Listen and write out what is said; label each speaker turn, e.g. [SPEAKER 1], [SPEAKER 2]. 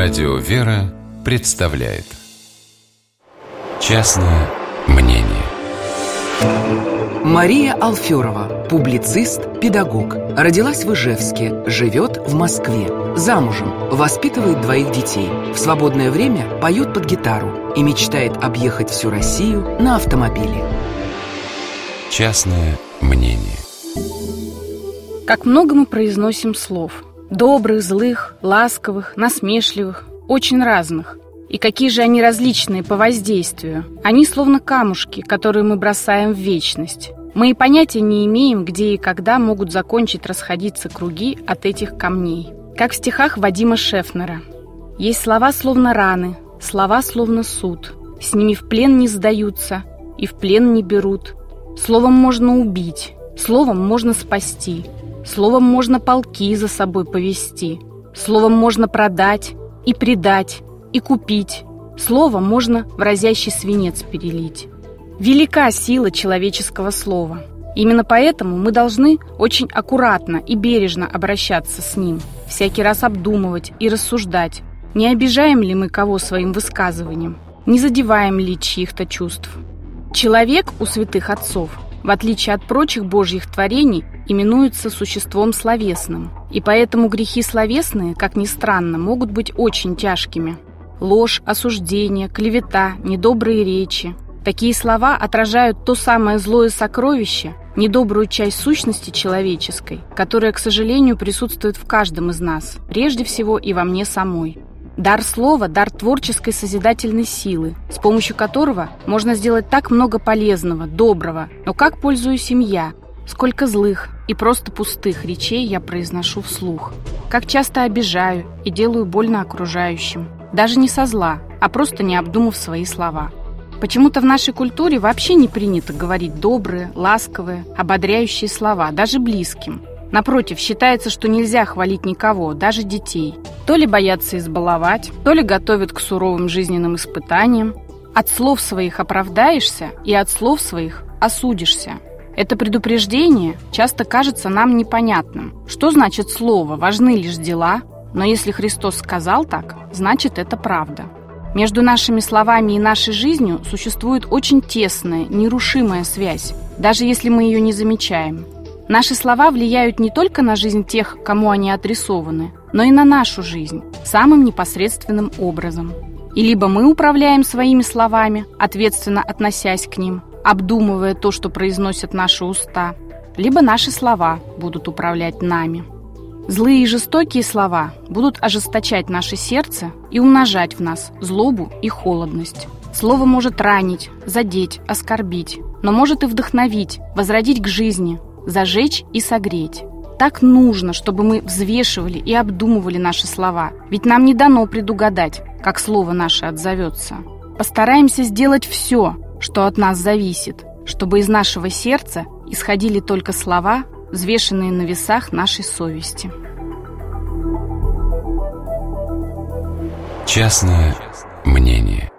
[SPEAKER 1] Радио «Вера» представляет «Частное мнение».
[SPEAKER 2] Мария Алферова, публицист, педагог. Родилась в Ижевске, живет в Москве. Замужем, воспитывает 2 детей. В свободное время поет под гитару и мечтает объехать всю Россию на автомобиле.
[SPEAKER 1] Частное мнение.
[SPEAKER 3] Как много мы произносим слов. Добрых, злых, ласковых, насмешливых, очень разных. И какие же они различные по воздействию. Они словно камушки, которые мы бросаем в вечность. Мы и понятия не имеем, где и когда могут закончить расходиться круги от этих камней. Как в стихах Вадима Шефнера. Есть слова словно раны, слова словно суд. С ними в плен не сдаются и в плен не берут. Словом можно убить, словом можно спасти. Словом можно полки за собой повести. Словом можно продать и предать, и купить. Словом можно в разящий свинец перелить. Велика сила человеческого слова. Именно поэтому мы должны очень аккуратно и бережно обращаться с ним, всякий раз обдумывать и рассуждать, не обижаем ли мы кого своим высказыванием, не задеваем ли чьих-то чувств. Человек у святых отцов, в отличие от прочих божьих творений, именуется существом словесным. И поэтому грехи словесные, как ни странно, могут быть очень тяжкими. Ложь, осуждение, клевета, недобрые речи. Такие слова отражают то самое злое сокровище, недобрую часть сущности человеческой, которая, к сожалению, присутствует в каждом из нас, прежде всего и во мне самой. Дар слова – дар творческой созидательной силы, с помощью которого можно сделать так много полезного, доброго. Но как пользуюсь им я? Сколько злых и просто пустых речей я произношу вслух. Как часто обижаю и делаю больно окружающим. Даже не со зла, а просто не обдумав свои слова. Почему-то в нашей культуре вообще не принято говорить добрые, ласковые, ободряющие слова, даже близким. Напротив, считается, что нельзя хвалить никого, даже детей. То ли боятся избаловать, то ли готовят к суровым жизненным испытаниям. От слов своих оправдаешься и от слов своих осудишься. Это предупреждение часто кажется нам непонятным. Что значит слово? Важны лишь дела. Но если Христос сказал так, значит это правда. Между нашими словами и нашей жизнью существует очень тесная, нерушимая связь, даже если мы ее не замечаем. Наши слова влияют не только на жизнь тех, кому они адресованы, но и на нашу жизнь самым непосредственным образом. И либо мы управляем своими словами, ответственно относясь к ним, обдумывая то, что произносят наши уста, либо наши слова будут управлять нами. Злые и жестокие слова будут ожесточать наше сердце и умножать в нас злобу и холодность. Слово может ранить, задеть, оскорбить, но может и вдохновить, возродить к жизни, зажечь и согреть. Так нужно, чтобы мы взвешивали и обдумывали наши слова, ведь нам не дано предугадать, как слово наше отзовется. Постараемся сделать все, что от нас зависит, чтобы из нашего сердца исходили только слова, взвешенные на весах нашей совести.
[SPEAKER 1] Частное мнение.